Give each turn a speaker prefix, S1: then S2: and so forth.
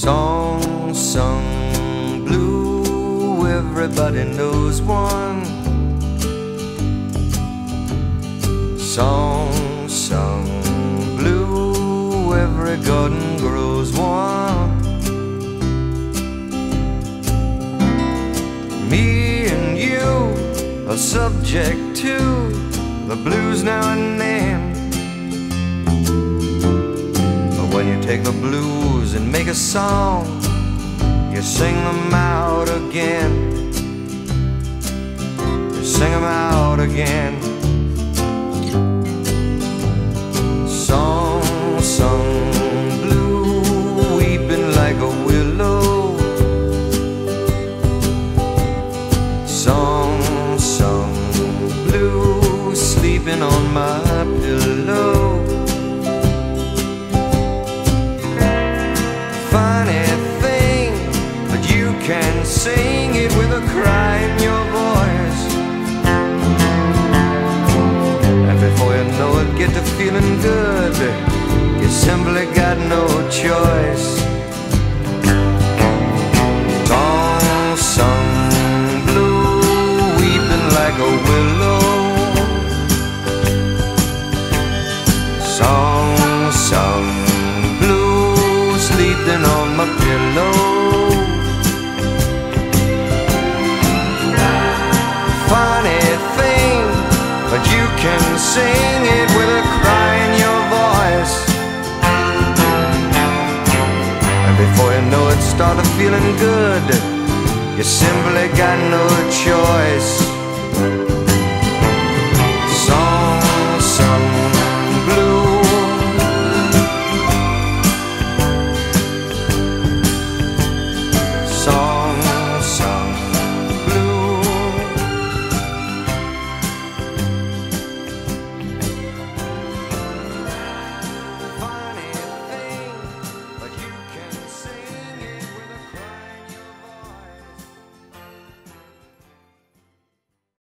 S1: Song sung blue, everybody knows one. Song sung blue, every garden grows one. Me and you are subject to the blues now and then. But when you take the blues and make a song, you sing them out again. You sing them out again. Song sung blue, weeping like a willow. Song sung blue, sleeping on my pillow. Funny thing, but you can sing it with a cry in your voice. And before you know it, get to feeling good. You simply got no choice. Song sung blue, weeping like a willow. Song sung blue, sleeping on my pillow. Funny thing, but you can sing it with a cry in your voice. And before you know it, started feeling good. You simply got no choice.